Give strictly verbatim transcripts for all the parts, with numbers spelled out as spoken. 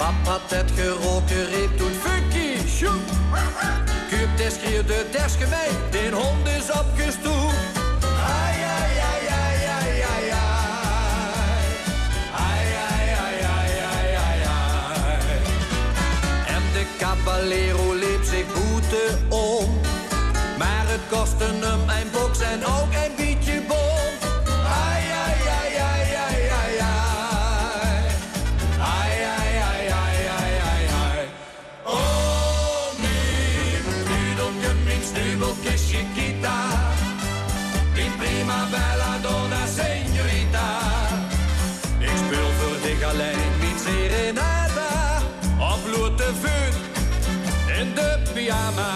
Pap had het geroken reep toen Funky Shoep. Kuup des schreeuwde des gemeen, den hond is opgestoeld. Ai, ai, ai, ai, ai, ai, ai. Ai, ai, ai, ai, ai, ai, ai. En de caballero leep zich boete om. Maar het kostte hem een box en ook een beetje bom. Ai, ai, ai, ai, ai, ai, ai. Ai, ai, ai, ai, ai, ai, ai. Oh, mijn dudelke, mijn snubbelke Chiquita. Mijn prima bella donna señorita. Ik speel voor de alleen, mijn serenata. Op blote vuur in de pyjama.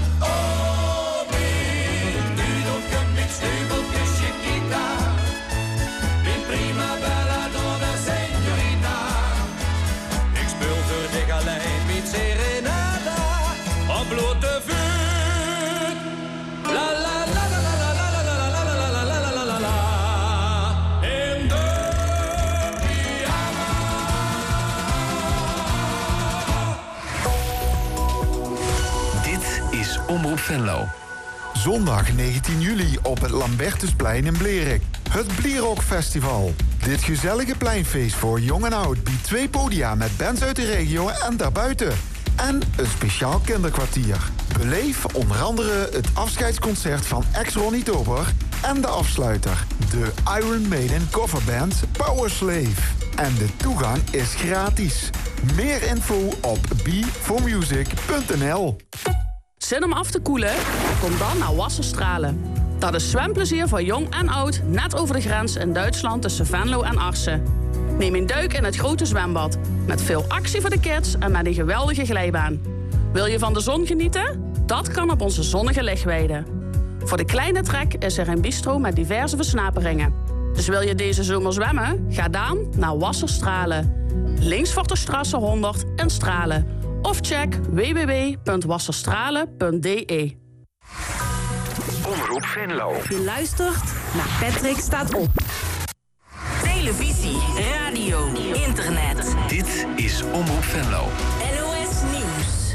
Omroep Venlo. Zondag negentien juli op het Lambertusplein in Blerik. Het Blierok Festival. Dit gezellige pleinfeest voor jong en oud biedt twee podia met bands uit de regio en daarbuiten. En een speciaal kinderkwartier. Beleef onder andere het afscheidsconcert van ex-Ronnie Tober en de afsluiter, de Iron Maiden coverband Powerslave. En de toegang is gratis. Meer info op b four music punt n l. Zin om af te koelen? Kom dan naar Wasserstralen. Dat is zwemplezier voor jong en oud, net over de grens in Duitsland tussen Venlo en Arsen. Neem een duik in het grote zwembad, met veel actie voor de kids en met een geweldige glijbaan. Wil je van de zon genieten? Dat kan op onze zonnige lichtweide. Voor de kleine trek is er een bistro met diverse versnaperingen. Dus wil je deze zomer zwemmen? Ga dan naar Wasserstralen. Links voor de Strasse honderd in Stralen. Of check w w w punt wasserstralen punt d e. Omroep Venlo. Je luistert naar Patrick Staat Op. Televisie, radio, internet. Dit is Omroep Venlo. N O S Nieuws.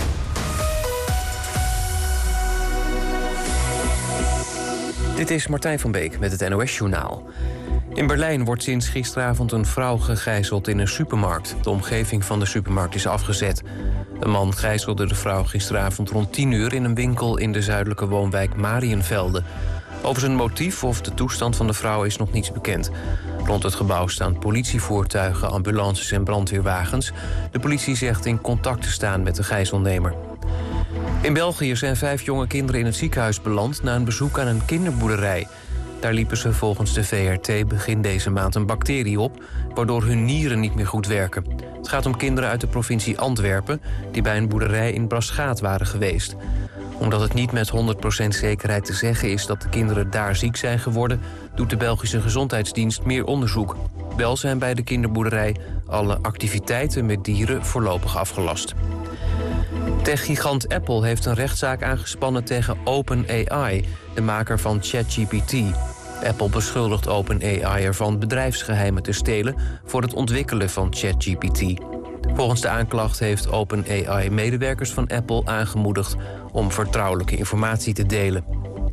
Dit is Martijn van Beek met het N O S-journaal. In Berlijn wordt sinds gisteravond een vrouw gegijzeld in een supermarkt. De omgeving van de supermarkt is afgezet. Een man gijzelde de vrouw gisteravond rond tien uur... in een winkel in de zuidelijke woonwijk Mariënvelde. Over zijn motief of de toestand van de vrouw is nog niets bekend. Rond het gebouw staan politievoertuigen, ambulances en brandweerwagens. De politie zegt in contact te staan met de gijzelnemer. In België zijn vijf jonge kinderen in het ziekenhuis beland... na een bezoek aan een kinderboerderij. Daar liepen ze volgens de V R T begin deze maand een bacterie op... waardoor hun nieren niet meer goed werken. Het gaat om kinderen uit de provincie Antwerpen... die bij een boerderij in Braschaat waren geweest. Omdat het niet met honderd procent zekerheid te zeggen is... dat de kinderen daar ziek zijn geworden... doet de Belgische Gezondheidsdienst meer onderzoek. Wel zijn bij de kinderboerderij alle activiteiten met dieren voorlopig afgelast. Techgigant Apple heeft een rechtszaak aangespannen tegen OpenAI... de maker van ChatGPT. Apple beschuldigt OpenAI ervan bedrijfsgeheimen te stelen... voor het ontwikkelen van ChatGPT. Volgens de aanklacht heeft OpenAI medewerkers van Apple aangemoedigd... om vertrouwelijke informatie te delen.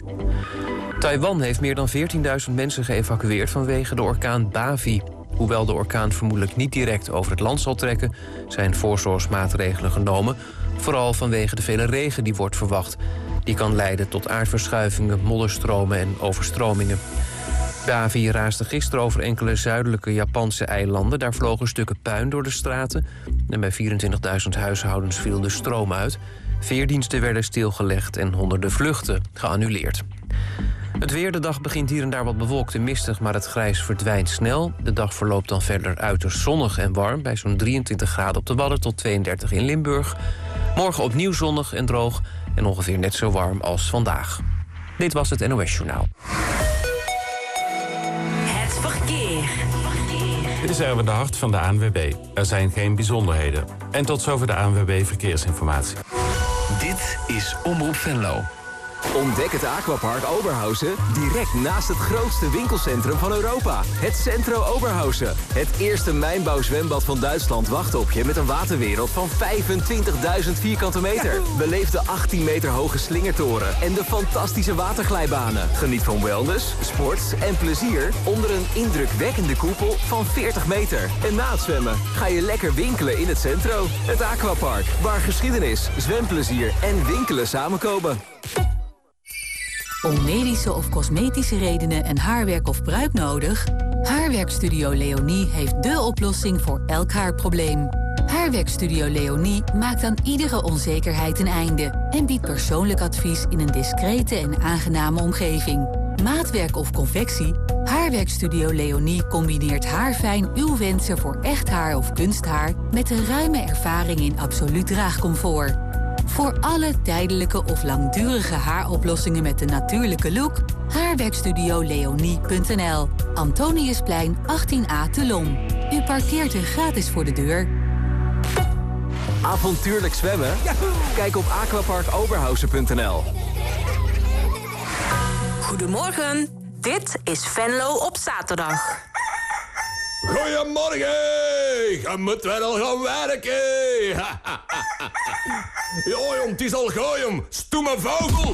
Taiwan heeft meer dan veertienduizend mensen geëvacueerd vanwege de orkaan Bavi. Hoewel de orkaan vermoedelijk niet direct over het land zal trekken... zijn voorzorgsmaatregelen genomen... vooral vanwege de vele regen die wordt verwacht. Die kan leiden tot aardverschuivingen, modderstromen en overstromingen. Bavi raasde gisteren over enkele zuidelijke Japanse eilanden. Daar vlogen stukken puin door de straten. En bij vierentwintigduizend huishoudens viel de stroom uit. Veerdiensten werden stilgelegd en honderden vluchten geannuleerd. Het weer, de dag begint hier en daar wat bewolkt en mistig... maar het grijs verdwijnt snel. De dag verloopt dan verder uiterst zonnig en warm... bij zo'n drieëntwintig graden op de Wadden tot tweeëndertig in Limburg. Morgen opnieuw zonnig en droog en ongeveer net zo warm als vandaag. Dit was het N O S-journaal. Het verkeer. Dit is Erwin de Hart van de A N W B. Er zijn geen bijzonderheden. En tot zover de A N W B Verkeersinformatie. Dit is Omroep Venlo. Ontdek het Aquapark Oberhausen direct naast het grootste winkelcentrum van Europa. Het Centro Oberhausen. Het eerste mijnbouwzwembad van Duitsland wacht op je met een waterwereld van vijfentwintigduizend vierkante meter. Beleef de achttien meter hoge slingertoren en de fantastische waterglijbanen. Geniet van wellness, sport en plezier onder een indrukwekkende koepel van veertig meter. En na het zwemmen ga je lekker winkelen in het Centro. Het Aquapark, waar geschiedenis, zwemplezier en winkelen samenkomen. Om medische of cosmetische redenen een haarwerk of pruik nodig? Haarwerkstudio Leonie heeft dé oplossing voor elk haarprobleem. Haarwerkstudio Leonie maakt aan iedere onzekerheid een einde en biedt persoonlijk advies in een discrete en aangename omgeving. Maatwerk of convectie? Haarwerkstudio Leonie combineert haarfijn uw wensen voor echt haar of kunsthaar met een ruime ervaring in absoluut draagcomfort. Voor alle tijdelijke of langdurige haaroplossingen met een natuurlijke look, haarwerkstudio leonie punt n l. Antoniusplein achttien A te Lom. U parkeert er gratis voor de deur. Avontuurlijk zwemmen? Yahoo! Kijk op aquapark oberhausen punt n l. Goedemorgen, dit is Venlo op zaterdag. Goedemorgen, je moet wel gaan werken. Ja, jong, het is al gooi, jong. Stoeme vogel.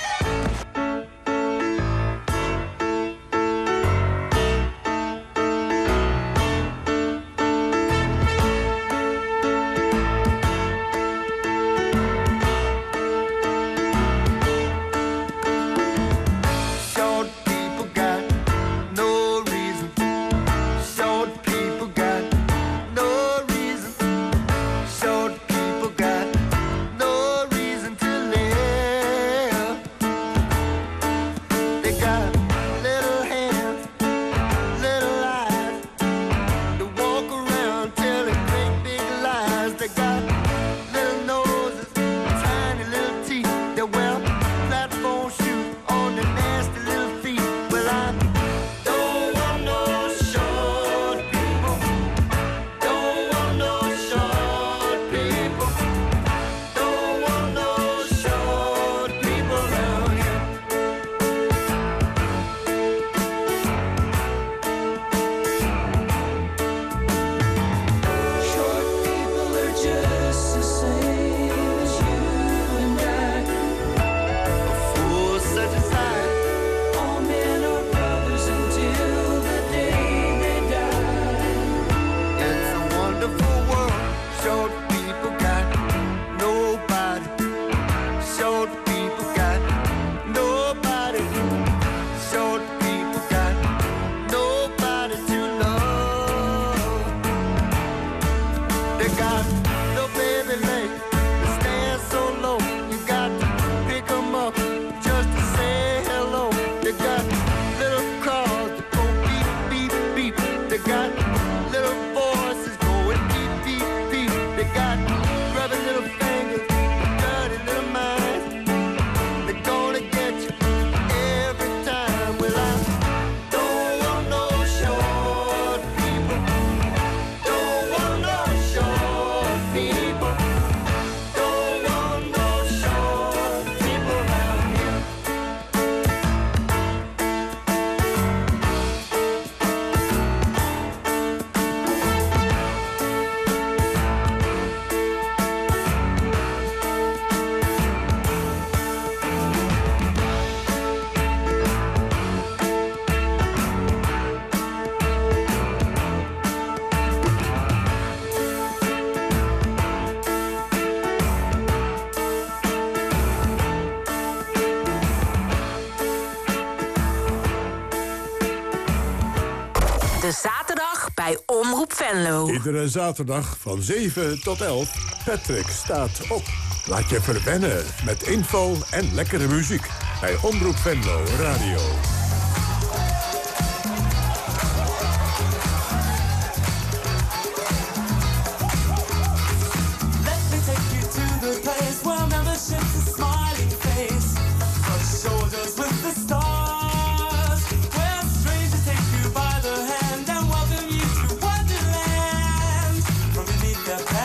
De zaterdag bij Omroep Venlo. Iedere zaterdag van zeven tot elf. Patrick staat op. Laat je verwennen met info en lekkere muziek. Bij Omroep Venlo Radio.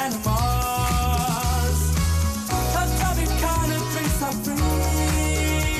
Free.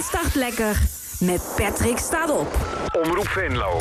start lekker met Patrick staat op. Omroep Venlo.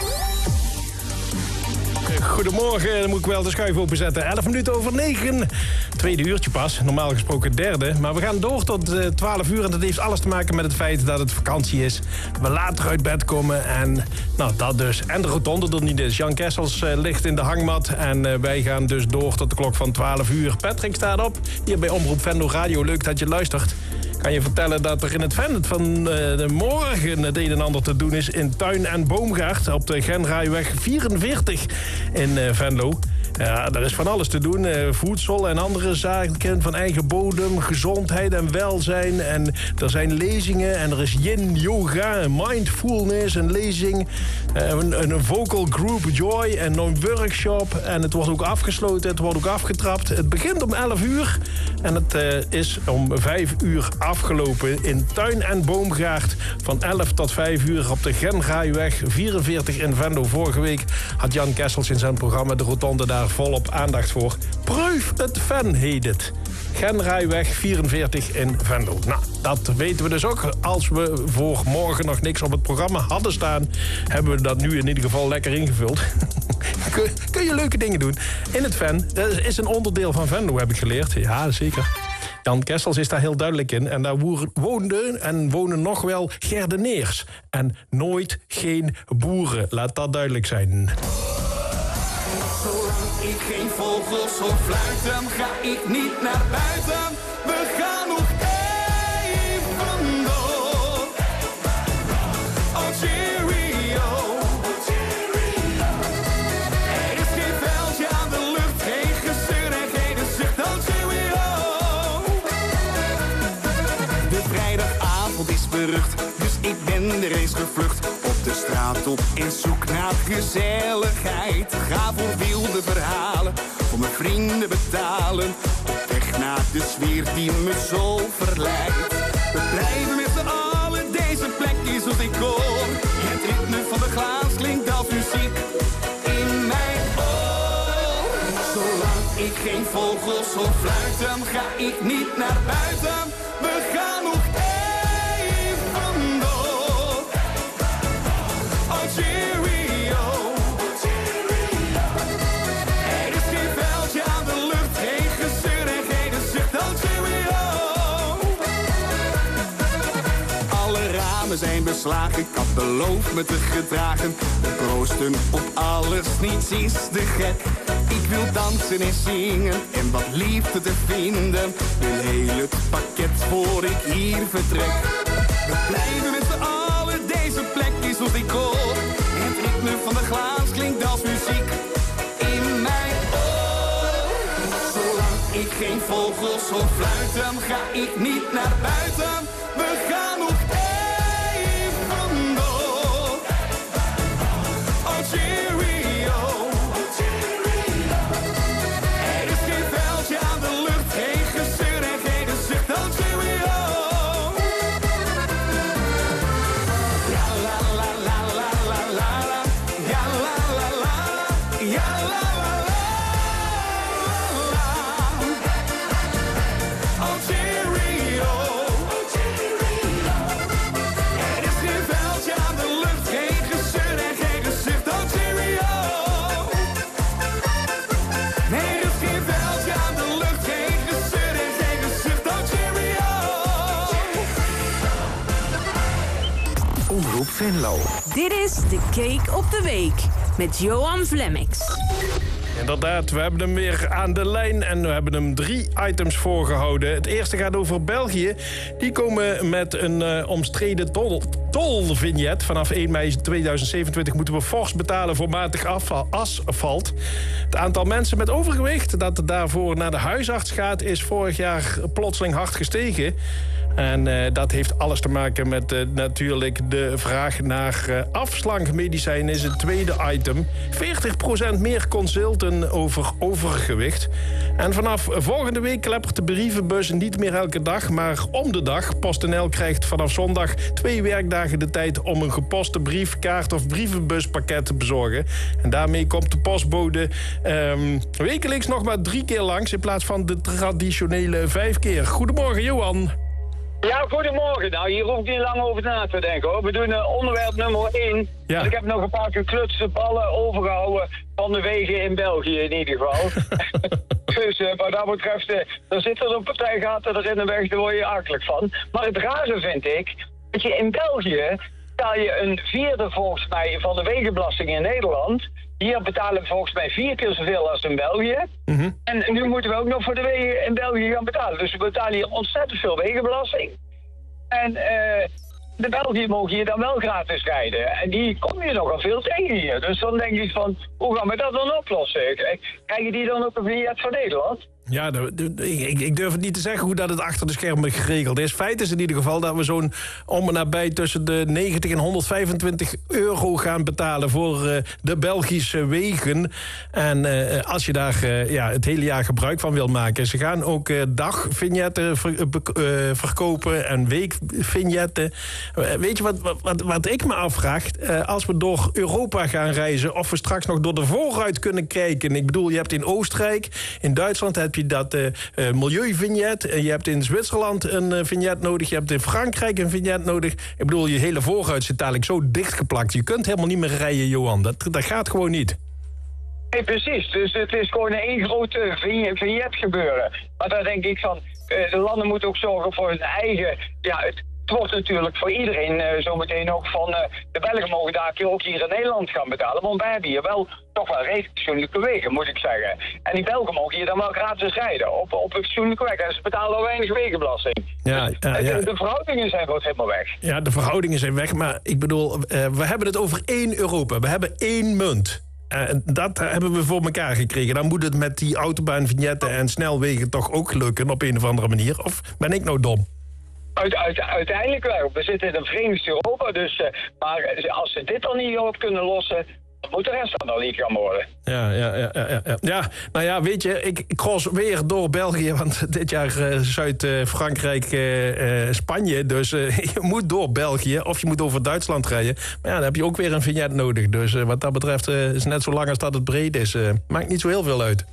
Goedemorgen, dan moet ik wel de schuif openzetten. elf minuten over negen. Tweede uurtje pas, normaal gesproken derde. Maar we gaan door tot uh, twaalf uur. En dat heeft alles te maken met het feit dat het vakantie is. We later uit bed komen en nou dat dus. En de rotonde er niet is. Jan Kessels uh, ligt in de hangmat. En uh, wij gaan dus door tot de klok van twaalf uur. Patrick staat op, hier bij Omroep Venlo Radio. Leuk dat je luistert. Kan je vertellen dat er in het Venlo van uh, de morgen het een en ander te doen is in Tuin en Boomgaard op de Genraaiweg vierenveertig in uh, Venlo. Ja, er is van alles te doen. Uh, voedsel en andere zaken van eigen bodem, gezondheid en welzijn. En er zijn lezingen en er is yin, yoga, mindfulness, een lezing. Uh, een, een vocal group Joy en een workshop. En het wordt ook afgesloten, het wordt ook afgetrapt. Het begint om elf uur en het uh, is om vijf uur afgelopen in Tuin en Boomgaard. Van elf tot vijf uur op de Genraaiweg vierenveertig in Venlo. Vorige week had Jan Kessels in zijn programma De Rotonde daar volop aandacht voor. Proef het Ven heet het. Genraaiweg vierenveertig in Venlo. Nou, dat weten we dus ook. Als we voor morgen nog niks op het programma hadden staan, hebben we dat nu in ieder geval lekker ingevuld. kun, kun je leuke dingen doen in het Ven. Dat is een onderdeel van Venlo, heb ik geleerd. Ja, zeker. Jan Kessels is daar heel duidelijk in. En daar woonden en wonen nog wel Gerdeneers. En nooit geen boeren. Laat dat duidelijk zijn. Zolang ik geen vogels hoor fluiten, ga ik niet naar buiten. We gaan nog even door. Oh cheerio. Er is geen veldje aan de lucht, geen gezeur en geen zucht. Oh cheerio. De vrijdagavond is berucht, dus ik ben er eens gevlucht. Op de straat op in zoek naar gezelligheid. Ga voor wilde verhalen, voor mijn vrienden betalen. Op weg naar de sfeer die me zo verleidt. We blijven met z'n allen, deze plek is wat ik hoor. Het ritme van de glaas klinkt als muziek in mijn oor. Zolang ik geen vogels hoor fluiten, ga ik niet naar buiten. We gaan nog even door. Oh cheerio. Er is geen veldje aan de lucht, geen gezeur en geen zucht. Oh cheerio. Alle ramen zijn beslagen, ik had beloofd me te gedragen. Proosten op alles, niets is te gek. Ik wil dansen en zingen en wat liefde te vinden. Wil heel het pakket voor ik hier vertrek. We blijven met z'n allen, deze plek is wat ik hoor. Het ritme van de glaas klinkt als muziek in mijn oor. Zolang ik geen vogels hoor fluiten, ga ik niet naar buiten. We gaan nog even door. Oh cheerio. Er is geen veldje aan de lucht, geen gezeur en geen zucht. Oh cheerio. Ja la la la la la la la. Ja la la la la. Ja la la la la. Oh cheerio. Er is geen veldje aan de lucht, geen gezeur en geen gezicht. Oh cheerio. Nee, er is geen veldje aan de lucht, geen gezeur en geen gezicht. Oh cheerio. Omroep Venlo. Dit is de Cake op de Week met Johan Vlemmix. Inderdaad, we hebben hem weer aan de lijn en we hebben hem drie items voorgehouden. Het eerste gaat over België. Die komen met een uh, omstreden tol, tolvignet. Vanaf één mei tweeduizend zevenentwintig moeten we fors betalen voor matig afval, asfalt. Het aantal mensen met overgewicht dat daarvoor naar de huisarts gaat, is vorig jaar plotseling hard gestegen. En uh, dat heeft alles te maken met uh, natuurlijk de vraag naar uh, afslankmedicijn is het tweede item. veertig procent meer consulten over overgewicht. En vanaf volgende week kleppert de brievenbus niet meer elke dag, maar om de dag. PostNL krijgt vanaf zondag twee werkdagen de tijd om een geposte brief, kaart of brievenbuspakket te bezorgen. En daarmee komt de postbode um, wekelijks nog maar drie keer langs in plaats van de traditionele vijf keer. Goedemorgen, Johan. Ja, goedemorgen. Nou, hier hoef ik niet lang over na te denken, hoor. We doen uh, onderwerp nummer één. Ja. Ik heb nog een paar geklutste ballen overgehouden van de wegen in België in ieder geval. Dus uh, wat dat betreft, uh, er zitten een partijgaten er in de weg, daar word je akelig van. Maar het rare vind ik, dat je in België betaal je een vierde volgens mij van de wegenbelasting in Nederland. Hier betalen we volgens mij vier keer zoveel als in België. Mm-hmm. En nu moeten we ook nog voor de wegen in België gaan betalen. Dus we betalen hier ontzettend veel wegenbelasting. En uh, de België mogen hier dan wel gratis rijden. En die kom je nogal veel tegen hier. Dus dan denk je van, hoe gaan we dat dan oplossen? Krijgen die dan ook een vignet van Nederland? Ja, de, de, ik, ik durf het niet te zeggen hoe dat het achter de schermen geregeld is. Feit is in ieder geval dat we zo'n om en nabij tussen de negentig en honderdvijfentwintig euro gaan betalen voor uh, de Belgische wegen. En uh, als je daar uh, ja, het hele jaar gebruik van wil maken. Ze gaan ook uh, dagvignetten ver, uh, verkopen en weekvignetten. Uh, weet je wat, wat, wat ik me afvraag? Uh, als we door Europa gaan reizen, of we straks nog door de vooruit kunnen kijken. Ik bedoel, je hebt in Oostenrijk, in Duitsland heb je dat uh, uh, milieuvignet. Uh, je hebt in Zwitserland een uh, vignet nodig. Je hebt in Frankrijk een vignet nodig. Ik bedoel, je hele voorruit zit dadelijk zo dichtgeplakt. Je kunt helemaal niet meer rijden, Johan. Dat, dat gaat gewoon niet. Nee, precies. Dus het is gewoon een één grote vignet gebeuren. Maar daar denk ik van, uh, de landen moeten ook zorgen voor hun eigen... Ja, het, Het wordt natuurlijk voor iedereen uh, zometeen ook van... Uh, de Belgen mogen daar ook hier in Nederland gaan betalen. Want wij hebben hier wel toch wel redelijk fatsoenlijke wegen, moet ik zeggen. En die Belgen mogen hier dan wel gratis rijden. Op, op een fatsoenlijke weg. En ze betalen al weinig wegenbelasting. Ja, dus, ja, ja. De, de verhoudingen zijn gewoon helemaal weg. Ja, de verhoudingen zijn weg. Maar ik bedoel, uh, we hebben het over één Europa. We hebben één munt. En uh, dat hebben we voor elkaar gekregen. Dan moet het met die autobaanvignetten en snelwegen toch ook lukken op een of andere manier. Of ben ik nou dom? Uit, uit, uiteindelijk wel. We zitten in een verenigd Europa, dus, uh, maar als ze dit dan niet op kunnen lossen, dan moet de rest dan al niet gaan worden. Ja, ja, ja, ja, ja. ja, nou ja, weet je, ik cross weer door België, want dit jaar uh, Zuid-Frankrijk, uh, uh, Spanje, dus uh, je moet door België of je moet over Duitsland rijden. Maar ja, dan heb je ook weer een vignet nodig. Dus uh, wat dat betreft uh, is net zo lang als dat het breed is. Uh, maakt niet zo heel veel uit.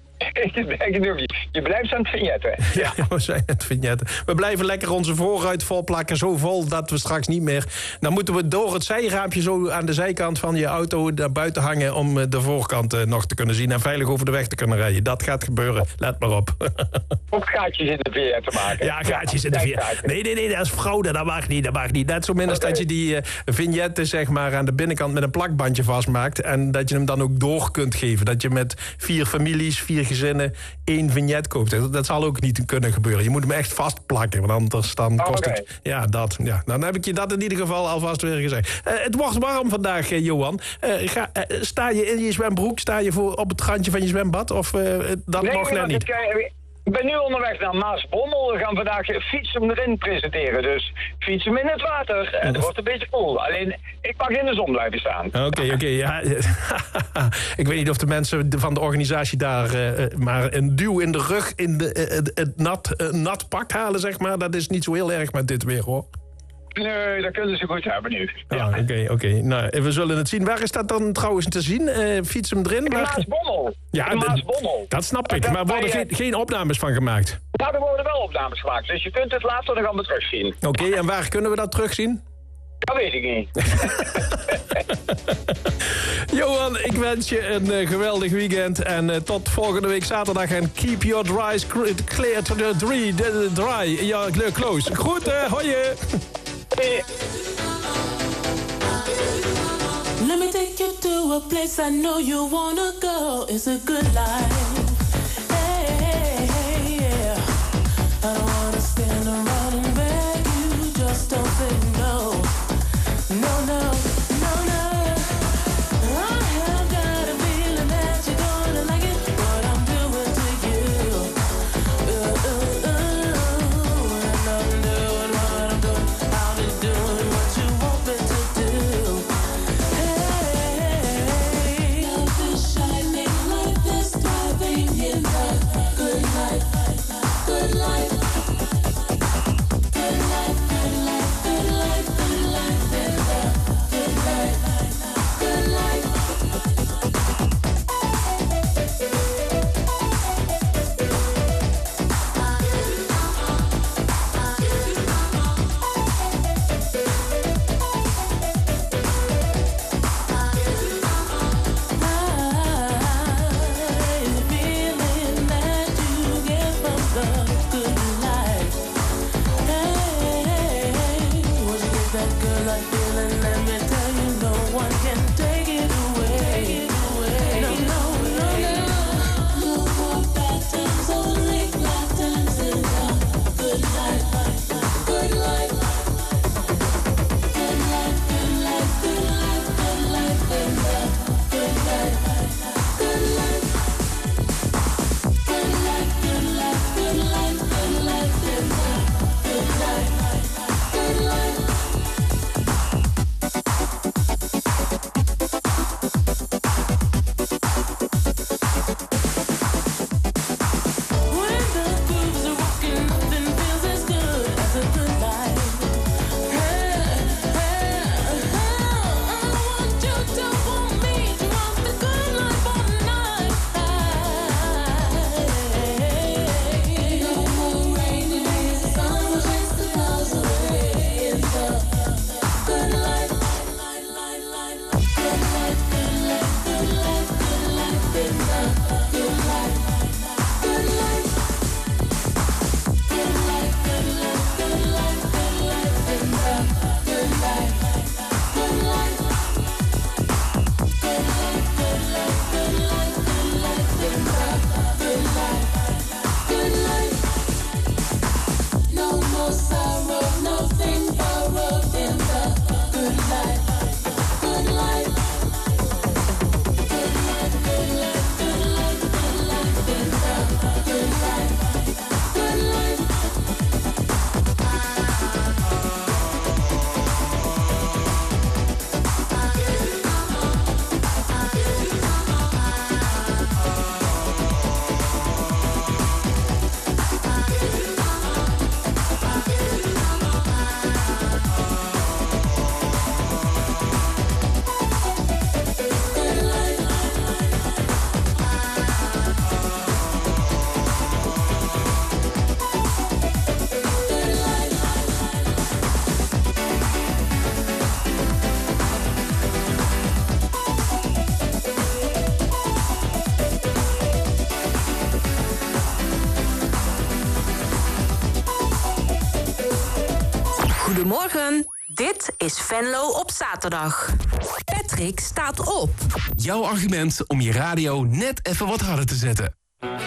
Je blijft aan het vignetten. Ja, we zijn het vignetten. We blijven lekker onze voorruit volplakken, zo vol dat we straks niet meer... Dan moeten we door het zijraampje zo aan de zijkant van je auto naar buiten hangen... om de voorkant nog te kunnen zien en veilig over de weg te kunnen rijden. Dat gaat gebeuren, let maar op. Ook gaatjes in de veer te maken. Ja, gaatjes in de veer. Nee, nee, nee, dat is fraude, dat mag niet, dat mag niet. Net zo min als okay. dat je die uh, vignetten zeg maar, aan de binnenkant met een plakbandje vastmaakt... en dat je hem dan ook door kunt geven. Dat je met vier families, vier gezinnen één vignet koopt. Dat zal ook niet kunnen gebeuren. Je moet hem echt vastplakken, want anders dan kost oh, okay. het... Ja, dat. Ja. Dan heb ik je dat in ieder geval alvast weer gezegd. Uh, het wordt warm vandaag, uh, Johan. Uh, ga, uh, sta je in je zwembroek? Sta je voor op het randje van je zwembad? Of uh, dat nee, nog net niet? Ik, ik ben nu onderweg naar Maasbommel. We gaan vandaag Fietsen erin presenteren. Dus fietsen in het water. En het wordt een beetje cool. Alleen, ik mag in de zon blijven staan. Oké, okay, oké. Okay, ja. Ik weet niet of de mensen van de organisatie daar uh, maar een duw in de rug in de, uh, het nat, uh, nat pak halen, zeg maar. Dat is niet zo heel erg met dit weer, hoor. Nee, dat kunnen ze goed hebben nu. Oké, ja. oké. Okay, okay. Nou, we zullen het zien. Waar is dat dan trouwens te zien? Uh, fiets hem erin? In Maasbommel. Ja, in Maasbommel. Dat snap ik, maar er worden geen, geen opnames van gemaakt? Ja, er worden wel opnames gemaakt. Dus je kunt het later nog allemaal terugzien. Oké, okay, en waar kunnen we dat terugzien? Dat weet ik niet. Johan, ik wens je een uh, geweldig weekend. En uh, tot volgende week zaterdag. En keep your dries clear to the dry. The dry. Ja, close. Goed, uh, hoi. Hey. Let me take you to a place I know you wanna go. It's a good life. Hey, hey, hey, yeah. I don't wanna stand around and beg you. Just don't say no. No, no, no, no. I have got a feeling that you're gonna like it. What I'm doing to you. Ooh, ooh, ooh. And I'm doing what I'm doing. I'll be doing what you want me to do. Hey, love is shining like this. Goedemorgen, dit is Venlo op zaterdag. Patrick staat op. Jouw argument om je radio net even wat harder te zetten.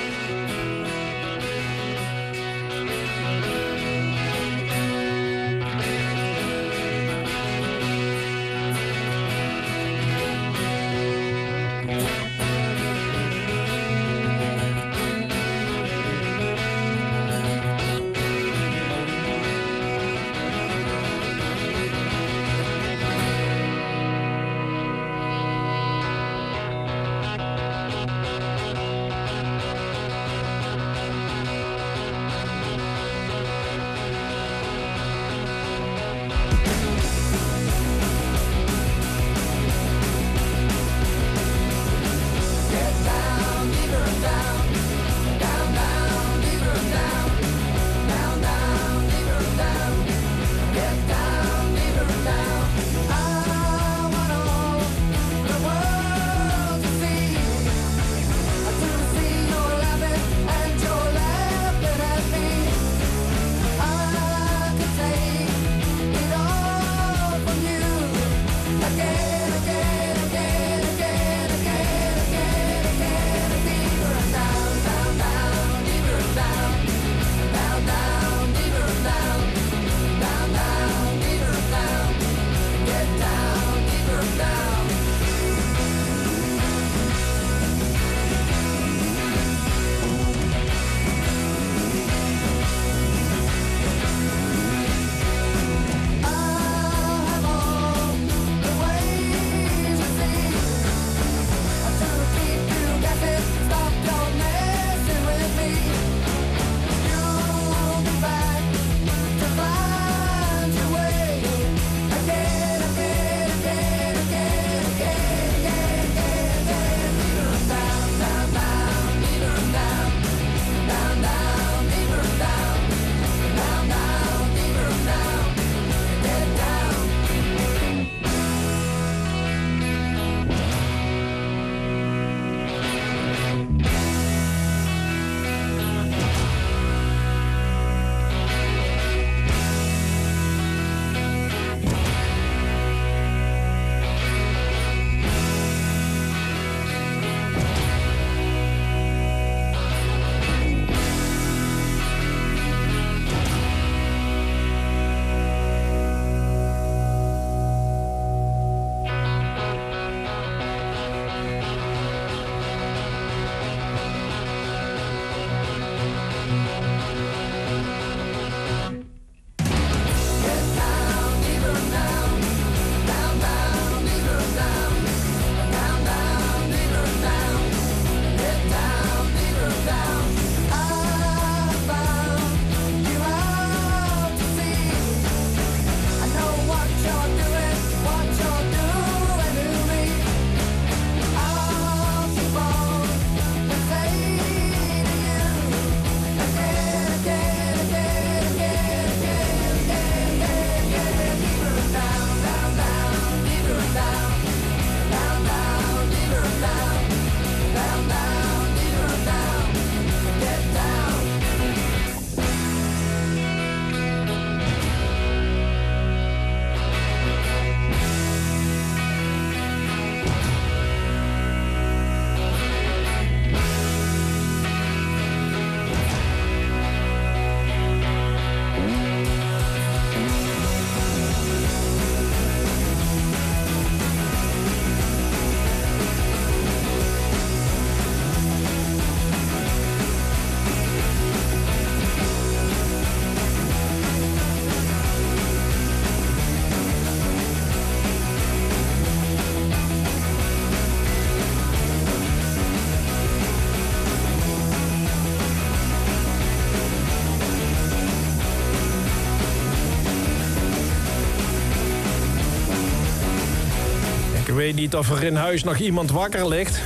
Ik weet niet of er in huis nog iemand wakker ligt.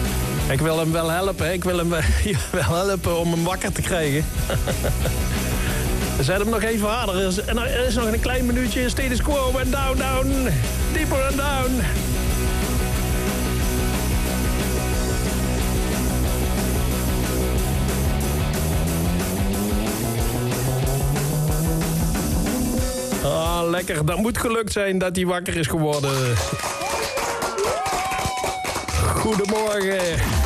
Ik wil hem wel helpen. Ik wil hem wel helpen om hem wakker te krijgen. Zet hem nog even harder. Er is nog een klein minuutje. Status quo en down, down. Deeper and down. Ah, lekker. Dat moet gelukt zijn dat hij wakker is geworden. Goedemorgen.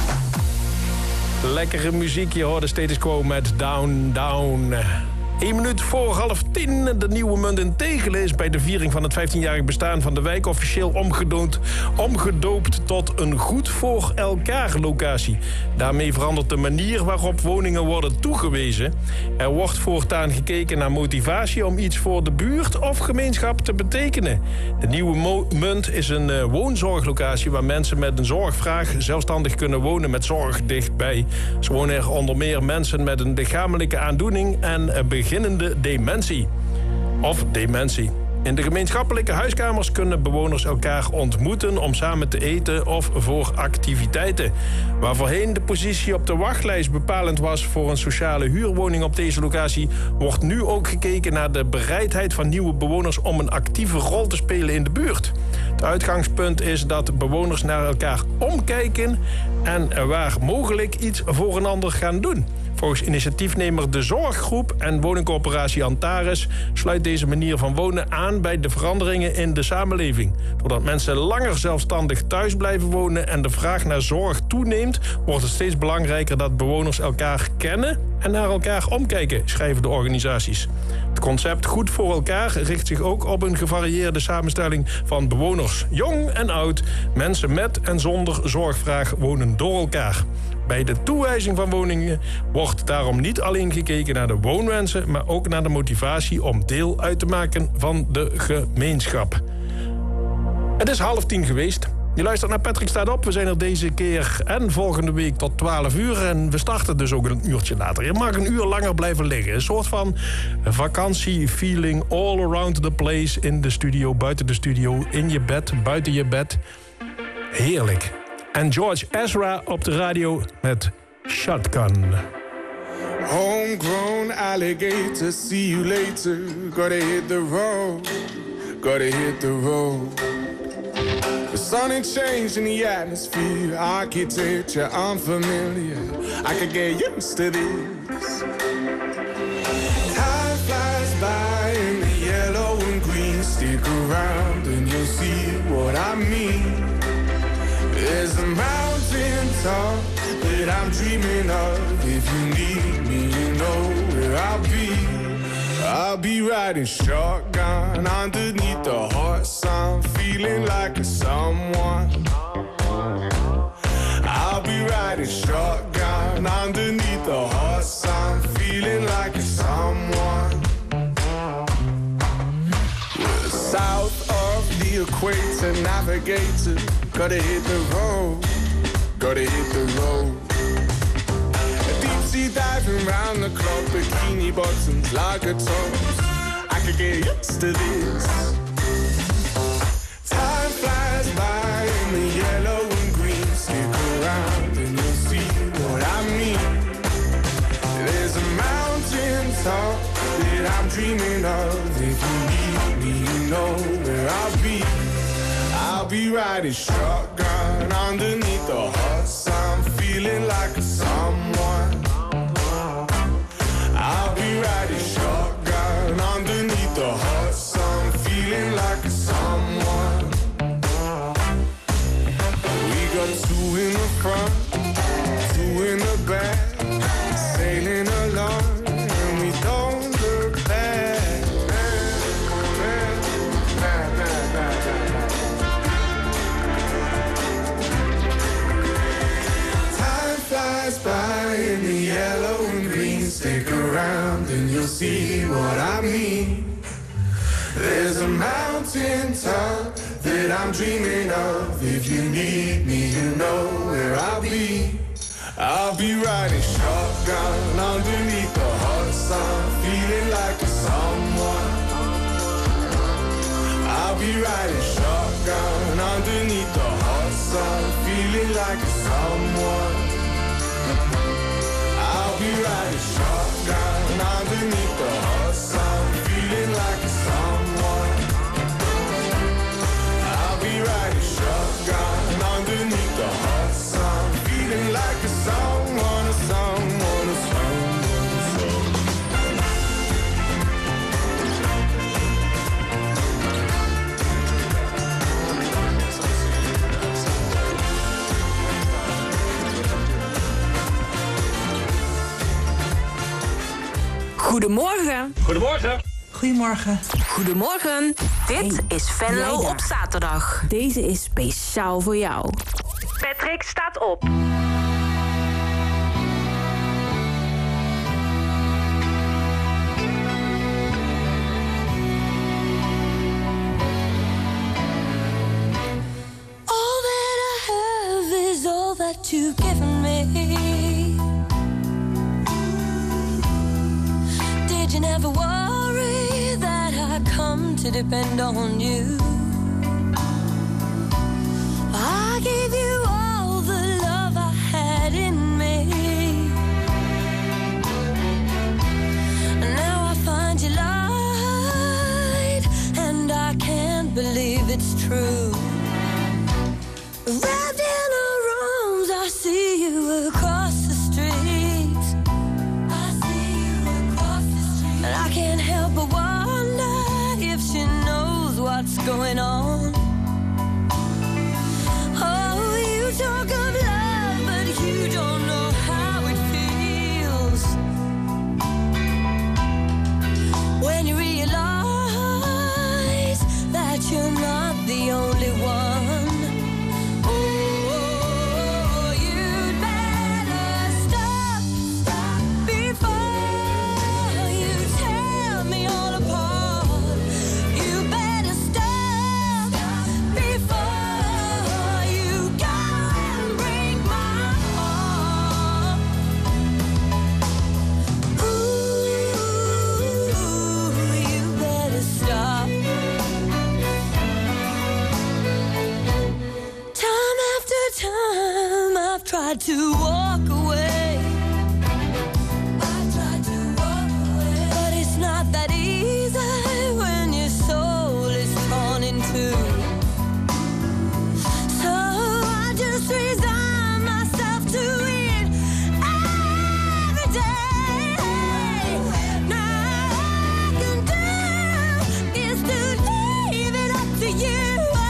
Lekkere muziek. Je hoorde Status Quo met Down, Down. Eén minuut voor half tien. De Nieuwe Munt in Tegelen is bij de viering van het vijftienjarig bestaan van de wijk officieel omgedoopt, omgedoopt tot een goed voor elkaar locatie. Daarmee verandert de manier waarop woningen worden toegewezen. Er wordt voortaan gekeken naar motivatie om iets voor de buurt of gemeenschap te betekenen. De Nieuwe Mo- Munt is een uh, woonzorglocatie waar mensen met een zorgvraag zelfstandig kunnen wonen met zorg dichtbij. Zo wonen er onder meer mensen met een lichamelijke aandoening en een beginnende dementie. Of dementie. In de gemeenschappelijke huiskamers kunnen bewoners elkaar ontmoeten om samen te eten of voor activiteiten. Waar voorheen de positie op de wachtlijst bepalend was voor een sociale huurwoning op deze locatie, wordt nu ook gekeken naar de bereidheid van nieuwe bewoners om een actieve rol te spelen in de buurt. Het uitgangspunt is dat bewoners naar elkaar omkijken en waar mogelijk iets voor een ander gaan doen. Volgens initiatiefnemer De Zorggroep en woningcorporatie Antares sluit deze manier van wonen aan bij de veranderingen in de samenleving. Doordat mensen langer zelfstandig thuis blijven wonen en de vraag naar zorg toeneemt, wordt het steeds belangrijker dat bewoners elkaar kennen en naar elkaar omkijken, schrijven de organisaties. Het concept Goed voor elkaar richt zich ook op een gevarieerde samenstelling van bewoners. Jong en oud, mensen met en zonder zorgvraag wonen door elkaar. Bij de toewijzing van woningen wordt daarom niet alleen gekeken naar de woonwensen, maar ook naar de motivatie om deel uit te maken van de gemeenschap. Het is half tien geweest. Je luistert naar Patrick Staat Op. We zijn er deze keer en volgende week tot twaalf uur. En we starten dus ook een uurtje later. Je mag een uur langer blijven liggen. Een soort van vakantiefeeling all around the place. In de studio, buiten de studio, in je bed, buiten je bed. Heerlijk. En George Ezra op de radio met Shotgun. Homegrown alligator, see you later. Gotta hit the road, gotta hit the road. The sun ain't changed in the atmosphere, architecture unfamiliar. I could get used to this. Time flies by in the yellow and green. Stick around and you'll see what I mean. There's a mountain top that I'm dreaming of. If you need me, you know where I'll be. I'll be riding shotgun underneath the hot sun, feeling like a someone. I'll be riding shotgun underneath the hot sun, feeling like a someone. We're south of the equator, navigator. Gotta hit the road, gotta hit the road. Deep sea diving round the clock, bikini bottoms, lager tops. I could get used to this. Time flies by in the yellow and green. Stick around and you'll see what I mean. There's a mountain top that I'm dreaming of. If you need me, you know where I'll be. I'll be riding shotgun underneath the hot sun, feeling like a someone. I'll be riding shotgun underneath the hot sun, feeling like a someone. We got two in the front, two in the back, sailing along, and we don't look back. Flies by in the yellow and green. Stick around and you'll see what I mean. There's a mountain top that I'm dreaming of. If you need me, you know where I'll be. I'll be riding shotgun underneath the hot sun, feeling like a someone. I'll be riding shotgun underneath the hot sun, feeling like a someone. I'll be riding shotgun underneath the hot sun, feeling like a someone. I'll be riding shotgun underneath the hot sun, feeling like a someone, a someone, a someone, a someone. Goedemorgen. Goedemorgen. Goedemorgen. Goedemorgen. Dit is Venlo op zaterdag. Deze is speciaal voor jou. Patrick staat op. All that I have is all that you've given me. Did you never worry that I come to depend on you? I gave you all the love I had in me. And now I find you lied, and I can't believe it's true. Wrapped in her arms, I see you across the street. I see you across the street. And I can't help but wonder if she knows what's going on. Oh, you talk of love, but you don't know how it feels. When you realize that you're not the only one. Tried to walk away. I tried to walk away. But it's not that easy when your soul is torn in two. So I just resign myself to it every day. Now all I can do is to leave it up to you.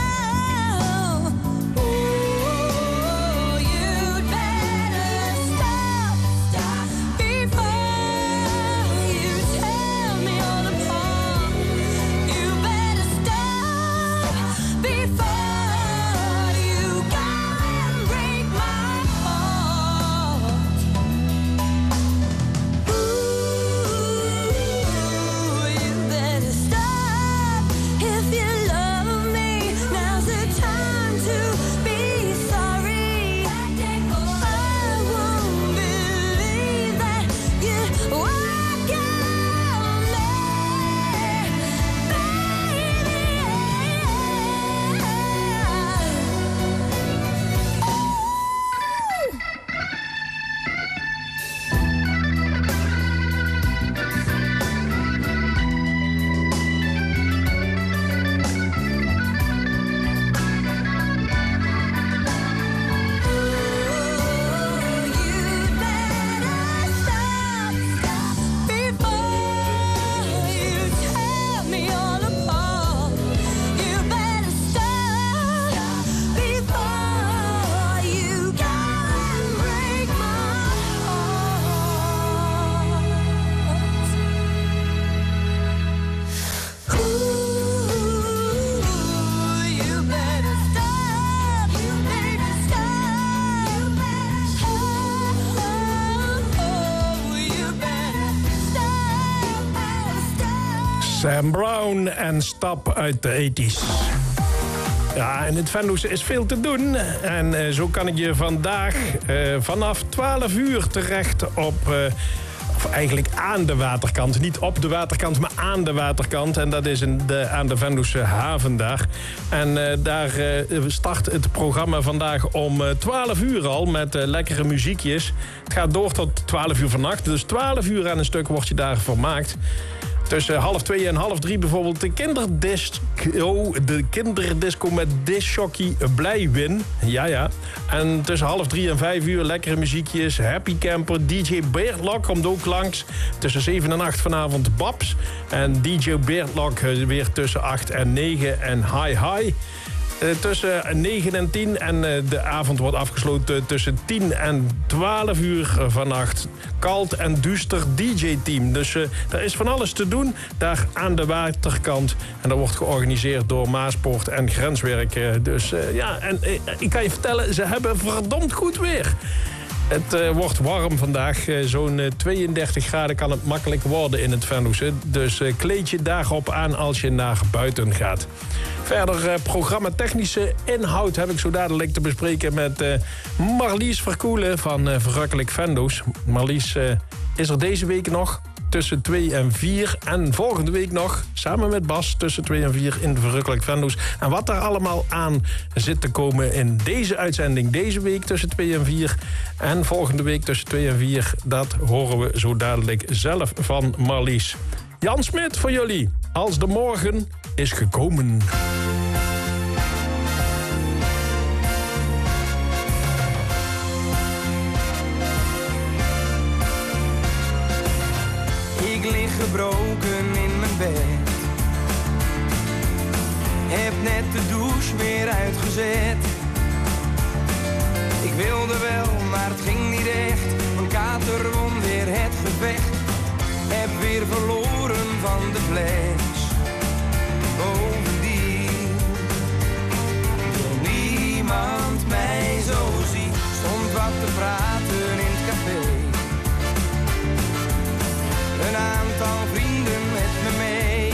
Sam Brown en Stap uit de tachtiger. Ja, in het Venlo's is veel te doen. En uh, zo kan ik je vandaag uh, vanaf twaalf uur terecht op... Uh, of eigenlijk aan de waterkant. Niet op de waterkant, maar aan de waterkant. En dat is in de, aan de Venlo'se haven daar. En uh, daar uh, start het programma vandaag om uh, twaalf uur al met uh, lekkere muziekjes. Het gaat door tot twaalf uur vannacht. Dus twaalf uur aan een stuk word je daar vermaakt. Tussen half twee en half drie bijvoorbeeld de kinderdisco, de kinderdisco met discjockey Blijwin. Ja, ja. En tussen half drie en vijf uur lekkere muziekjes. Happy Camper, D J Beardlock komt ook langs. Tussen zeven en acht vanavond Babs. En D J Beardlock weer tussen acht en negen en Hi Hi. Uh, tussen negen en tien. En uh, de avond wordt afgesloten tussen tien en twaalf uur vannacht. Kalt en duister D J-team. Dus uh, er is van alles te doen daar aan de waterkant. En dat wordt georganiseerd door Maaspoort en Grenswerk. Uh, dus uh, ja, en uh, ik kan je vertellen, ze hebben verdomd goed weer. Het uh, wordt warm vandaag. Uh, Zo'n uh, tweeëndertig graden kan het makkelijk worden in het Venlo's. Dus uh, kleed je daarop aan als je naar buiten gaat. Verder uh, programmatechnische inhoud heb ik zo dadelijk te bespreken met uh, Marlies Verkoelen van uh, Verrukkelijk Venlo's. Marlies uh, is er deze week nog tussen twee en vier. En volgende week nog, samen met Bas, tussen twee en vier in Verrukkelijk Venlo's. En wat daar allemaal aan zit te komen in deze uitzending. Deze week tussen twee en vier. En volgende week tussen twee en vier. Dat horen we zo dadelijk zelf van Marlies. Jan Smit voor jullie. Als de morgen is gekomen. Ik lig gebroken in mijn bed. Heb net de douche weer uitgezet. Ik wilde wel, maar het ging niet echt. Mijn kater won weer het gevecht. Heb weer verloren van de fles. Bovendien wil niemand mij zo zien. Stond wat te praten in het café. Een aantal vrienden met me mee.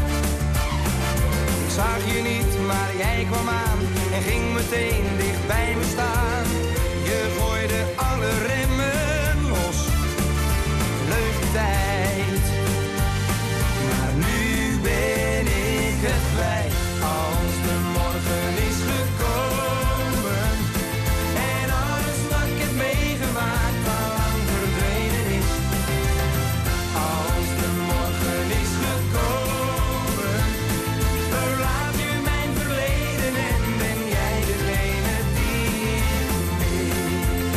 Ik zag je niet, maar jij kwam aan en ging meteen dicht bij me staan. Je gooide alle remmen los. Leuke tijd. Maar nu ben ik het kwijt. Als de morgen is gekomen en alles wat ik heb meegemaakt al lang verdwenen is. Als de morgen is gekomen, verlaat nu mijn verleden en ben jij degene die ik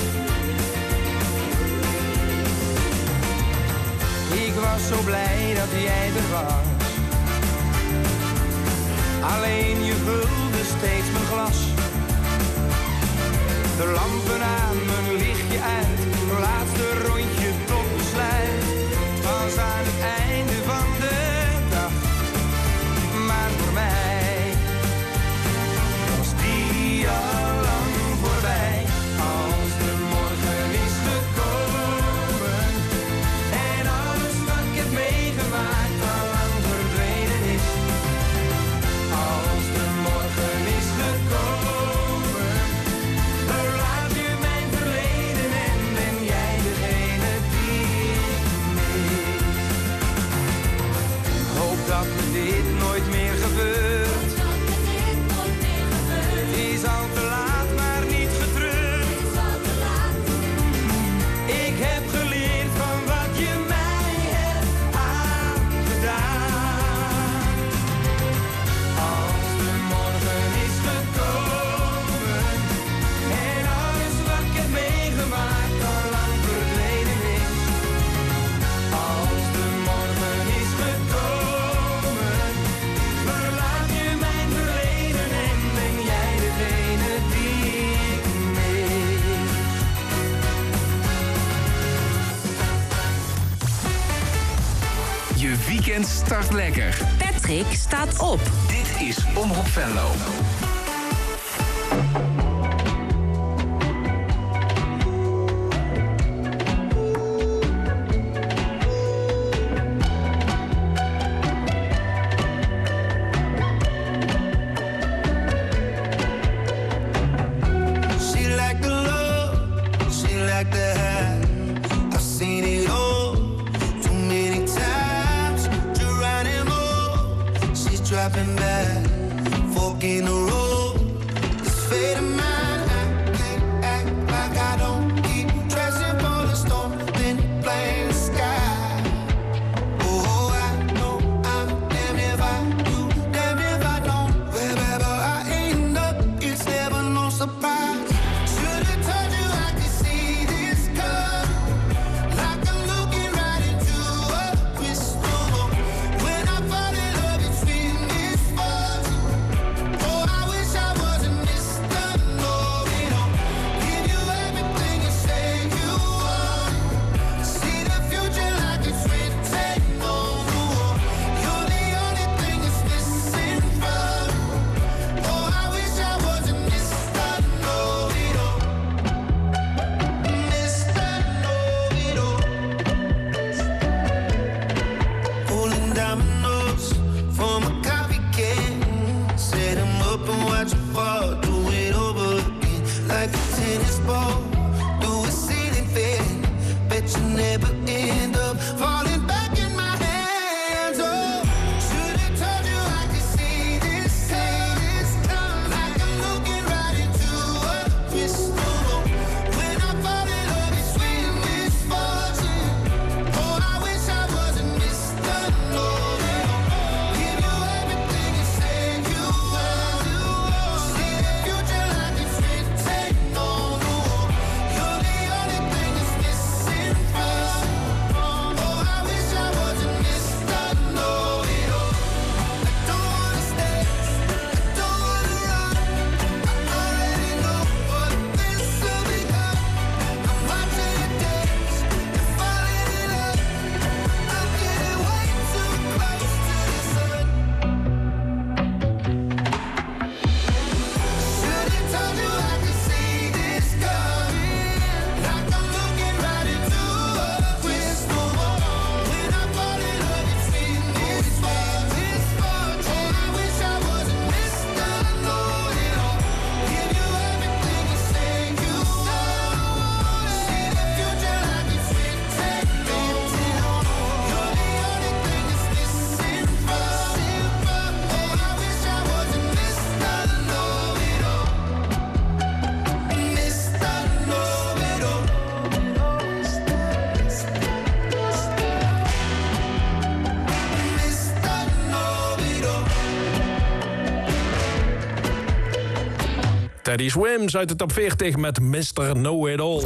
mis. Ik was zo blij dat jij er was. Alleen je vulde steeds mijn glas. De lampen aan, mijn lichtje uit. Een laatste rondje tot besluit. Het was aan het einde van de dag. Maar voor mij was die al lang voorbij. Als de morgen is gekomen en alles wat ik heb meegemaakt al lang verdwenen is. Als de morgen is gekomen, verlaat nu mijn verleden en ben jij degene die ik mis. Ik hoop dat me dit nooit meer gebeurt. Het is al te laat, maar niet getreurd. Ik heb geleerd van wat je mij hebt aangedaan. Als de morgen is gekomen en alles wat ik heb meegemaakt al lang verdwenen is. Als de morgen is gekomen, verlaat je mijn verleden en ben jij degene die ik mis. Je weekend start lekker. Patrick staat op. Dit is Omroep Venlo. She like the love, she like the high. I've seen it all too many times. Geronimo, she's dropping back, fork in the road. This fate of mine, I can't act like I don't keep dressing for the storm, then blame the sky. Oh, I know I'm damned if I do, damned if I don't. Wherever I end up, it's never no surprise. Should've told you I could see this coming, like I'm looking right into a crystal ball. When I fall in love, it's been this far. Oh, I wish Teddy Swims uit de top veertig met mister Know-It-All.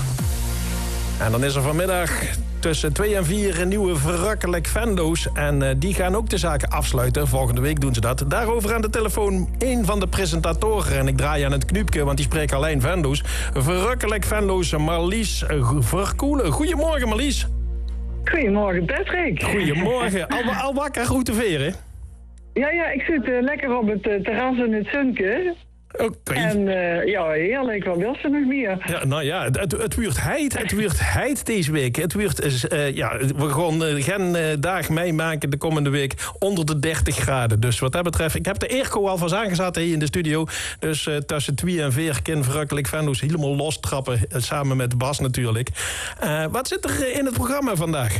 En dan is er vanmiddag tussen twee en vier een nieuwe Verrukkelijk Vendo's. En uh, die gaan ook de zaken afsluiten. Volgende week doen ze dat. Daarover aan de telefoon een van de presentatoren. En ik draai aan het knuipje, want die spreekt alleen Vendo's. Verrukkelijk Vendo's, Marlies Verkoelen. Goedemorgen, Marlies. Goedemorgen, Patrick. Goedemorgen. Al, al wakker, goed te veren? Ja, ja, ik zit uh, lekker op het uh, terras in het Sunke. Oké. Okay. En uh, ja, heerlijk, wat wil ze nog meer? Ja, nou ja, het, het wordt heid, het wordt heid deze week. Het wordt, uh, ja, we gaan uh, geen uh, dag meemaken de komende week onder de dertig graden. Dus wat dat betreft, ik heb de airco alvast aangezet hier in de studio. Dus uh, tussen twee en vier kan Verrukkelijk Vendo's helemaal los trappen, uh, samen met Bas natuurlijk. Uh, wat zit er uh, in het programma vandaag?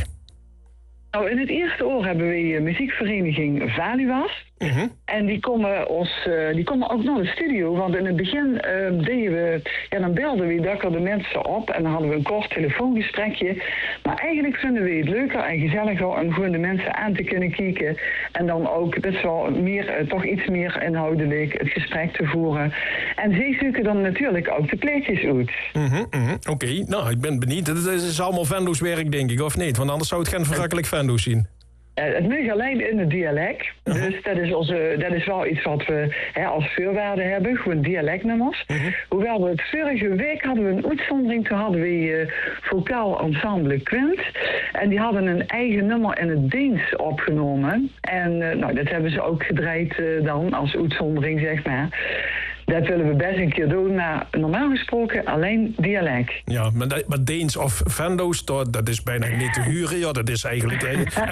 Nou, in het eerste oor hebben we uh, muziekvereniging Valuwas. Uh-huh. En die komen, ons, uh, die komen ook naar de studio. Want in het begin uh, deden we, ja, dan belden we dakker de mensen op. En dan hadden we een kort telefoongesprekje. Maar eigenlijk vinden we het leuker en gezelliger om gewoon de mensen aan te kunnen kijken. En dan ook, dat is wel meer, uh, toch iets meer inhoudelijk, het gesprek te voeren. En zij zoeken dan natuurlijk ook de pleetjes uit. Uh-huh, uh-huh. Oké, okay. Nou, ik ben benieuwd. Het is allemaal Vendo's werk, denk ik, of niet? Want anders zou het geen Verrukkelijk Vendo's zien. Uh, het mag alleen in het dialect. Uh-huh. Dus dat is, onze, dat is wel iets wat we hè, als voorwaarde hebben. Gewoon dialectnummers. Uh-huh. Hoewel we het vorige week hadden we een uitzondering. Toen hadden we uh, vocaal ensemble Quint. En die hadden een eigen nummer in het Deens opgenomen. En uh, nou, dat hebben ze ook gedraaid uh, dan als uitzondering, zeg maar. Dat willen we best een keer doen, maar normaal gesproken alleen dialect. Ja, maar, de, maar Deens of Vendo's, dat is bijna niet te huren. Ja, dat is eigenlijk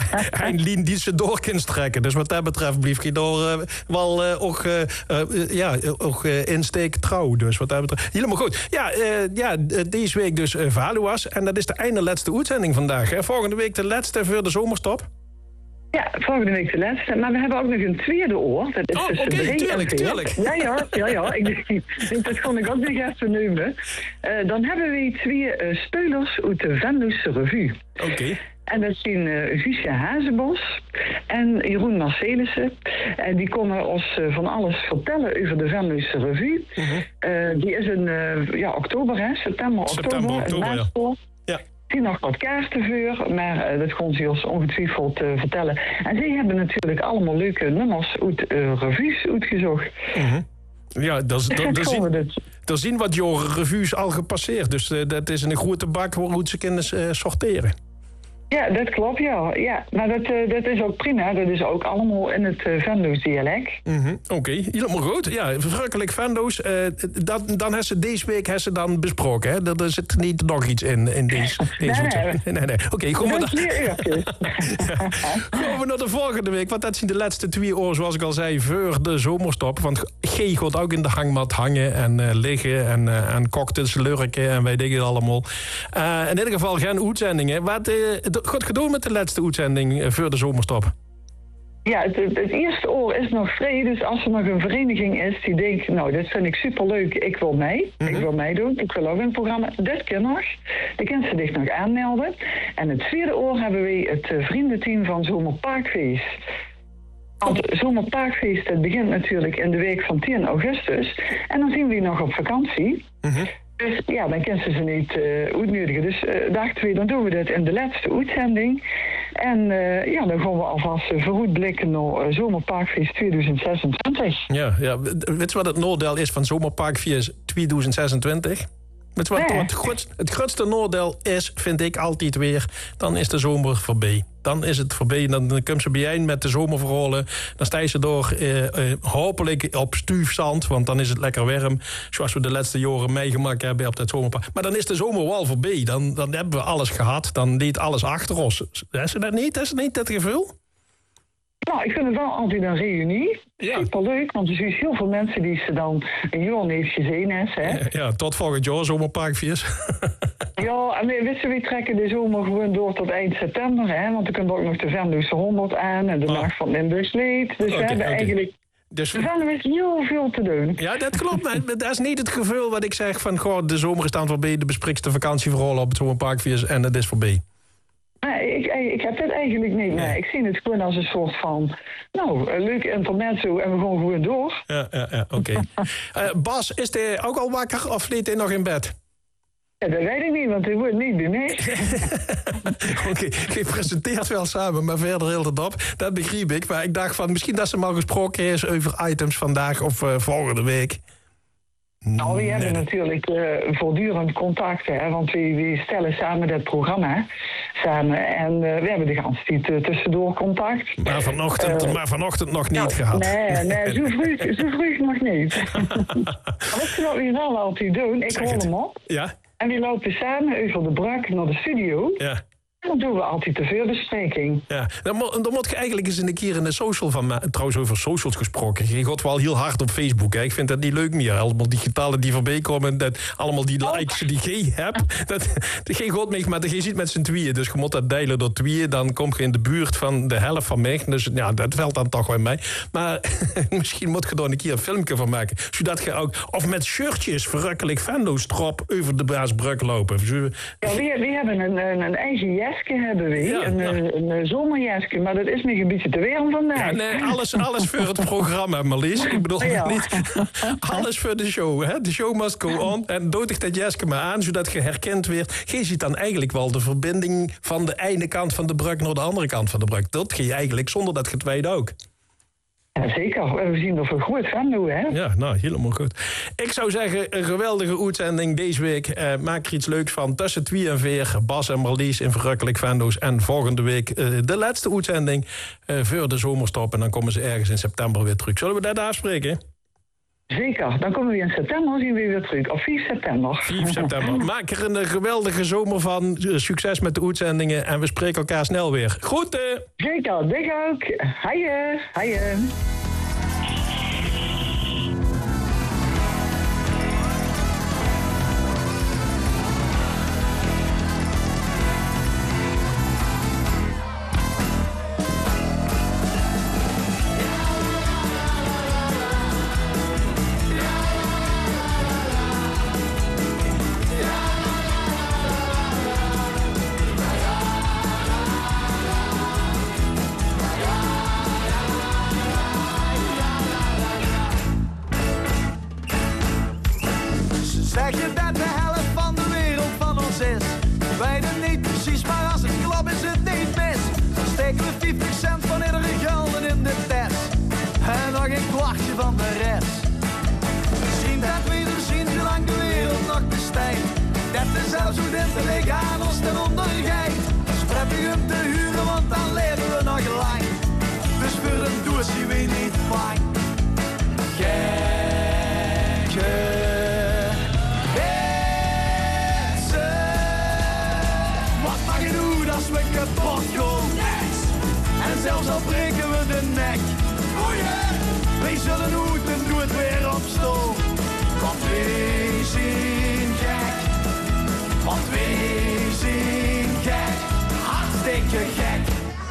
een lijn die ze door kunnen strekken. Dus wat dat betreft blijf je door uh, wel uh, ook, uh, uh, ja, ook uh, insteek trouw. Dus wat dat betreft. Helemaal goed. Ja, uh, ja deze week dus uh, Valuwas. En dat is de ene laatste uitzending vandaag. Hè? Volgende week de laatste voor de zomerstop. Ja, volgende week de laatste. Maar we hebben ook nog een tweede oor. Dat is oh, oké, okay, tuurlijk, tuurlijk. Ja, ja, ja, ja. Ik denk, dat kon ik ook nog even noemen. Uh, dan hebben we twee uh, spelers uit de Venloze Revue. Oké. Okay. En dat zijn uh, Guusje Hazebos en Jeroen Marcelissen. En die komen ons uh, van alles vertellen over de Venloze Revue. Uh-huh. Uh, die is in uh, ja, oktober, hè? September, September oktober. oktober, ja. Ja. Er zijn nog wat kaarten voor, maar uh, dat kon ze ons ongetwijfeld uh, vertellen. En zij hebben natuurlijk allemaal leuke nummers uit uh, revues uitgezocht. Uh-huh. Ja, dat zien, zien wat jouw revues al gepasseerd. Dus uh, dat is een grote bak hoe ze kunnen uh, sorteren. Ja, dat klopt, ja. ja. Maar dat, uh, dat is ook prima. Dat is ook allemaal in het uh, Venlo's dialect. Mm-hmm. Oké, okay. Helemaal goed. Ja, Verrukkelijk Venlo's. Uh, dan dan hebben ze deze week hebben ze dan besproken. Hè? Er zit niet nog iets in, in deze. deze nee, nee. nee, nee. Oké, okay, gaan we dan... gaan we naar de volgende week. Want dat zijn de laatste twee uur, zoals ik al zei, voor de zomerstop. Want G gaat ook in de hangmat hangen en uh, liggen en, uh, en cocktails lurken en wij dingen allemaal. Uh, in ieder geval geen uitzendingen. Wat... Uh, Goed gedaan met de laatste uitzending voor de zomerstop. Ja, het, het, het eerste oor is nog vrij. Dus als er nog een vereniging is die denkt... nou, dit vind ik superleuk, ik wil mee. Mm-hmm. Ik wil meedoen, ik wil ook een programma. Dat kan nog. Dan kan ze zich nog aanmelden. En het vierde oor hebben we het uh, vriendenteam van Zomerparkfeest. Want Zomerparkfeest, het begint natuurlijk in de week van tien augustus. En dan zien we die nog op vakantie. Mm-hmm. Dus ja, dan kunnen ze ze niet uh, uitnodigen. Dus uh, dachten we, dan doen we dit in de laatste uitzending. En uh, ja, dan gaan we alvast uh, vooruitblikken naar uh, Zomerparkfeest tweeduizend zesentwintig. Ja, ja, weet je wat het nadeel is van Zomerparkfeest tweeduizend zesentwintig? Weet je wat nee. het, grootste, het grootste nadeel is, vind ik altijd weer, dan is de zomer voorbij. Dan is het voorbij. Dan, dan komen ze bijeen met de zomerverhalen. Dan sta je ze door uh, uh, hopelijk op stuifzand. Want dan is het lekker warm. Zoals we de laatste jaren meegemaakt hebben op dat zomerpark. Maar dan is de zomer wel voorbij. Dan, dan hebben we alles gehad. Dan liet alles achter ons. Is dat niet? Is het niet dat gevoel? Nou, ik vind het wel altijd een reunie. Ja. Superleuk, want er zijn heel veel mensen die ze dan een jaar niet gezien hebben. Hè? Ja, ja, tot volgend jaar zomerparkfeest. Ja, en wist je, we trekken de zomer gewoon door tot eind september. Hè? Want er komt ook nog de Venloze honderd aan en de ah. Nacht van Limburgs Lied. Dus okay, we hebben okay. eigenlijk... Dus... Er zijn er heel veel te doen. Ja, dat klopt. Maar dat is niet het gevoel wat ik zeg van... Goh, de zomer is dan voorbij, de besprikste vakantie vooral op het zomerparkfeest en het is voorbij. Nee, ik, ik heb het eigenlijk niet. Nee. Ik zie het gewoon als een soort van, nou, een leuk intermezzo en we gaan gewoon door. Ja, ja, ja oké. Okay. uh, Bas, is hij ook al wakker of ligt hij nog in bed? Ja, dat weet ik niet, want hij wordt niet doen, nee. Oké, okay. Je presenteert wel samen, maar verder heel het op. Dat begreep ik, maar ik dacht van misschien dat ze mal gesproken is over items vandaag of uh, volgende week. Nou, we nee. hebben natuurlijk uh, voortdurend contact, hè, want we, we stellen samen dat programma samen en uh, we hebben de hele tijd uh, tussendoor contact. Maar vanochtend, uh, maar vanochtend nog niet nou, gehad. Nee, nee, zo vroeg, zo vroeg nog niet. Weet je wat we wel altijd doen? Ik rol hem op. Ja. En die lopen samen over de brak naar de studio. Ja. En dan doen we altijd de veelbespreking. Ja, dan, mo- dan moet je eigenlijk eens een keer in de social van maken. Trouwens, over socials gesproken. Je gaat wel heel hard op Facebook. Hè. Ik vind dat niet leuk meer. Allemaal digitale die voorbij komen. Dat, allemaal die likes die je hebt. Dat, dat geen god meer, maar je ziet met z'n tweeën. Dus je moet dat delen door tweeën. Dan kom je in de buurt van de helft van mij. Dus ja, dat valt dan toch wel mee. Maar misschien moet je daar een keer een filmpje van maken. Zodat je ook... Of met shirtjes, verrukkelijk Venlo-strop over de Baasbrug lopen. Zo, ja, we, we hebben een, een, een eigen jas. Hebben we, ja, een, ja. een, een zomerjasje, maar dat is me een beetje te warm vandaag. Ja, nee, alles, alles voor het programma, Marlies. Ik bedoel ja. niet alles voor de show. Hè? De show must go on. En dodig dat jasje maar aan, zodat je herkend wordt. Je ziet dan eigenlijk wel de verbinding van de ene kant van de brug naar de andere kant van de brug. Dat ga je eigenlijk zonder dat je het weet ook. Ja, zeker. We zien er veel goed van doen, hè? Ja, nou, helemaal goed. Ik zou zeggen, een geweldige uitzending deze week. Uh, maak er iets leuks van. Tussen twee en vier, Bas en Marlies in Verrukkelijk Venlo's. En volgende week uh, de laatste uitzending uh, voor de zomerstop. En dan komen ze ergens in september weer terug. Zullen we dat afspreken? Zeker. Dan komen we in september zien we weer terug. Of vier september. vier september. Maak er een geweldige zomer van. Succes met de uitzendingen. En we spreken elkaar snel weer. Groeten! Zeker. Dig ook. Hijen. Hijen. Zeg je dat de helft van de wereld van ons is? Wij het niet precies, maar als het klopt is het niet mis. Dan steken we vijftig cent van iedere gulden in de test. En nog een kwartje van de rest. Misschien dat we er zien zolang de wereld nog bestaat. Dat is zelfs hoe dit te liggen aan ons ten onder gaat. Dat is prettig om te huren, want dan leven we nog lang. Dus voor een doos zien we niet bang. Gekke. Als we kapot gaan, niks. En zelfs al breken we de nek, oh yeah. We zullen nooit en nooit weer opstaan. Want we zijn gek, want we zijn gek, hartstikke gek.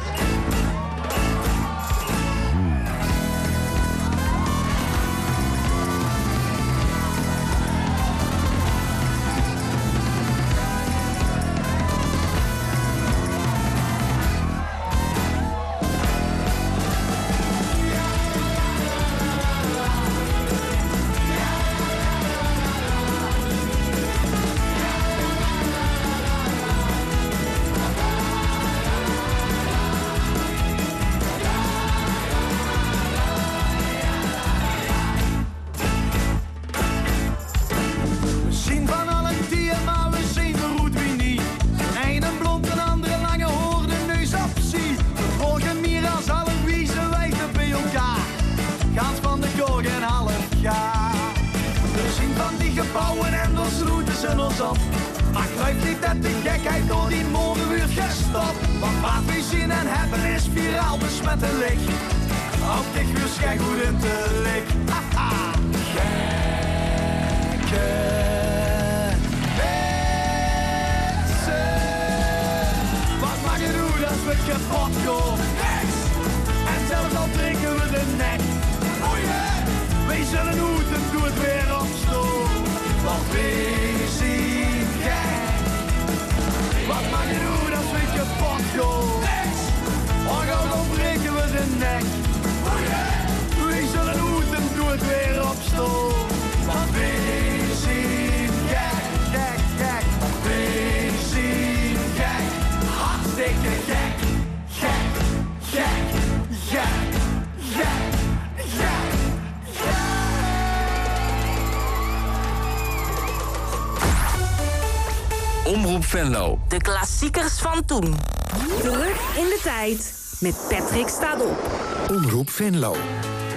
Maar ik geloof niet dat de gekheid door die molenmuur gestopt. Want wat we zien en hebben is viraal besmettelijk. Ook dit uur schijnt goed in te lik. Haha, gekke mensen. Wat mag je doen als we kapot gaan? Niks. En zelfs al drinken we de nek. Oh yeah. We zullen nooit en doe het weer opstaan. Want we zien gek. Wat mag je doen als we kapot op school. Al gauw dan breken we de nek. We zullen hoeden doet weer op stoel. Want we zien gek, gek, gek. We zien gek. Hartstikke gek. Gek, gek, gek, gek, gek, gek. Omroep Venlo. De klassiekers van toen. Terug in de tijd met Patrick staat op. Omroep Venlo.